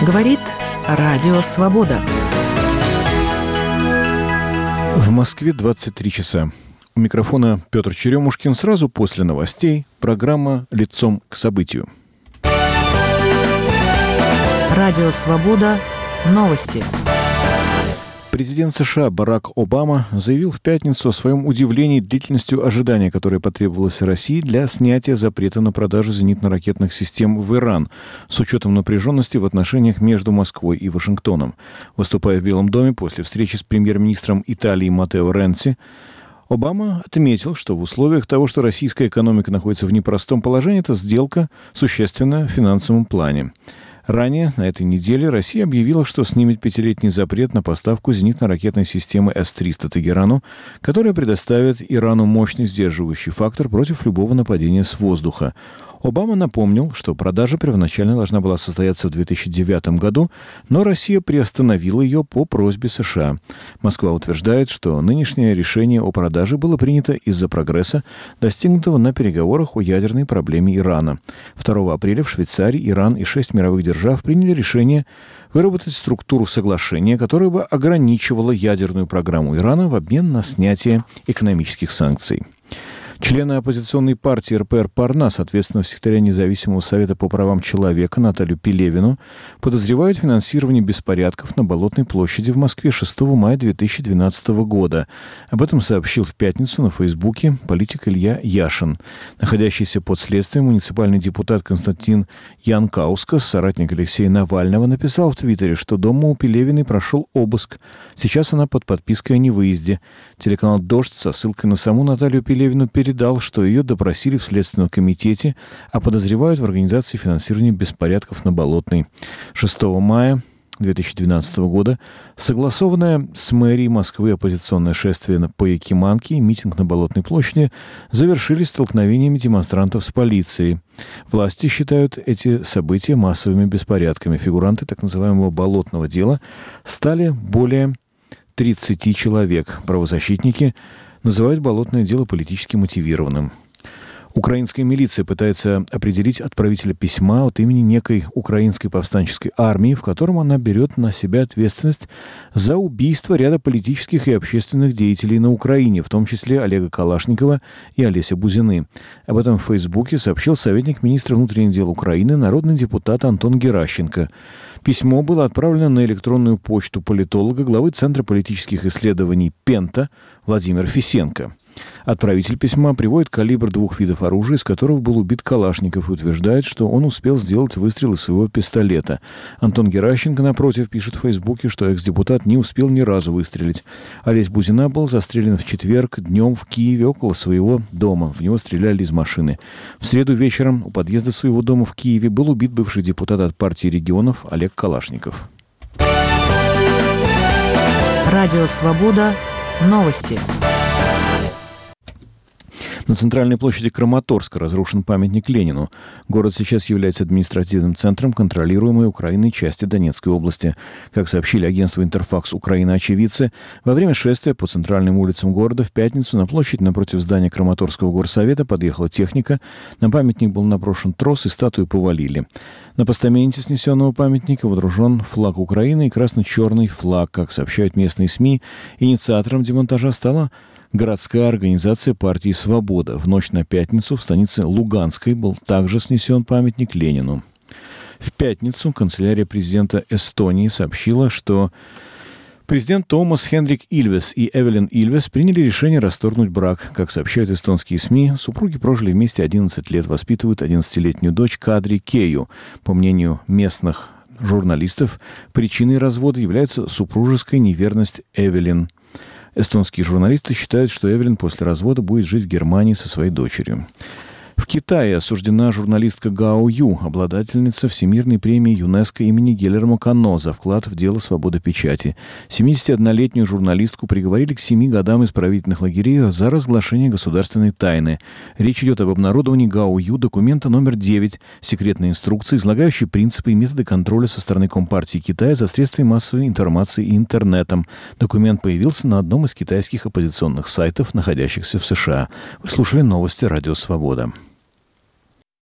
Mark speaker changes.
Speaker 1: Говорит Радио Свобода.
Speaker 2: В Москве 23 часа. У микрофона Петр Черемушкин. Сразу после новостей программа «Лицом к событию».
Speaker 1: Радио Свобода. Новости.
Speaker 2: Президент США Барак Обама заявил в пятницу о своем удивлении длительностью ожидания, которое потребовалось России для снятия запрета на продажу зенитно-ракетных систем в Иран, с учетом напряженности в отношениях между Москвой и Вашингтоном. Выступая в Белом доме после встречи с премьер-министром Италии Маттео Ренци, Обама отметил, что в условиях того, что российская экономика находится в непростом положении, эта сделка существенна в финансовом плане. Ранее, на этой неделе, Россия объявила, что снимет 5-летний запрет на поставку зенитно-ракетной системы С-300 Тегерану, которая предоставит Ирану мощный сдерживающий фактор против любого нападения с воздуха. Обама напомнил, что продажа первоначально должна была состояться в 2009 году, но Россия приостановила ее по просьбе США. Москва утверждает, что нынешнее решение о продаже было принято из-за прогресса, достигнутого на переговорах о ядерной проблеме Ирана. 2 апреля в Швейцарии Иран и 6 мировых держав приняли решение выработать структуру соглашения, которая бы ограничивала ядерную программу Ирана в обмен на снятие экономических санкций. Члены оппозиционной партии РПР Парнас, ответственного секретаря Независимого совета по правам человека Наталью Пелевину, подозревают в финансировании беспорядков на Болотной площади в Москве 6 мая 2012 года. Об этом сообщил в пятницу на Фейсбуке политик Илья Яшин. Находящийся под следствием муниципальный депутат Константин Янкаускас, соратник Алексея Навального, написал в Твиттере, что дома у Пелевиной прошел обыск. Сейчас она под подпиской о невыезде. Телеканал «Дождь» со ссылкой на саму Наталью Пелевину передал, что ее допросили в Следственном комитете, а подозревают в организации финансирования беспорядков на Болотной. 6 мая 2012 года согласованное с мэрией Москвы оппозиционное шествие по Якиманке и митинг на Болотной площади завершились столкновениями демонстрантов с полицией. Власти считают эти события массовыми беспорядками. Фигуранты так называемого «болотного дела» стали более 30 человек. Правозащитники называют болотное дело политически мотивированным. Украинская милиция пытается определить отправителя письма от имени некой украинской повстанческой армии, в котором она берет на себя ответственность за убийство ряда политических и общественных деятелей на Украине, в том числе Олега Калашникова и Олеся Бузины. Об этом в Фейсбуке сообщил советник министра внутренних дел Украины, народный депутат Антон Геращенко. Письмо было отправлено на электронную почту политолога, главы Центра политических исследований «Пента» Владимира Фисенко. Отправитель письма приводит калибр 2 видов оружия, из которого был убит Калашников, и утверждает, что он успел сделать выстрел из своего пистолета. Антон Геращенко, напротив, пишет в Фейсбуке, что экс-депутат не успел ни разу выстрелить. Олесь Бузина был застрелен в четверг днем в Киеве около своего дома. В него стреляли из машины. В среду вечером у подъезда своего дома в Киеве был убит бывший депутат от партии регионов Олег Калашников.
Speaker 1: Радио Свобода. Новости.
Speaker 2: На центральной площади Краматорска разрушен памятник Ленину. Город сейчас является административным центром контролируемой Украиной части Донецкой области. Как сообщили агентству «Интерфакс Украина» очевидцы, во время шествия по центральным улицам города в пятницу на площадь напротив здания Краматорского горсовета подъехала техника. На памятник был наброшен трос и статую повалили. На постаменте снесенного памятника водружен флаг Украины и красно-черный флаг. Как сообщают местные СМИ, инициатором демонтажа стала городская организация партии «Свобода». В ночь на пятницу в станице Луганской был также снесен памятник Ленину. В пятницу канцелярия президента Эстонии сообщила, что президент Томас Хенрик Ильвес и Эвелин Ильвес приняли решение расторгнуть брак. Как сообщают эстонские СМИ, супруги прожили вместе 11 лет, воспитывают 11-летнюю дочь Кадри Кею. По мнению местных журналистов, причиной развода является супружеская неверность Эвелин. Эстонские журналисты считают, что Эвелин после развода будет жить в Германии со своей дочерью. В Китае осуждена журналистка Гао Ю, обладательница Всемирной премии ЮНЕСКО имени Гильермо Кано за вклад в дело свободы печати. 71-летнюю журналистку приговорили к 7 годам исправительных лагерей за разглашение государственной тайны. Речь идет об обнародовании Гао Ю документа номер 9 секретной инструкции, излагающей принципы и методы контроля со стороны Компартии Китая за средствами массовой информации и интернетом. Документ появился на одном из китайских оппозиционных сайтов, находящихся в США. Вы слушали новости «Радио Свобода».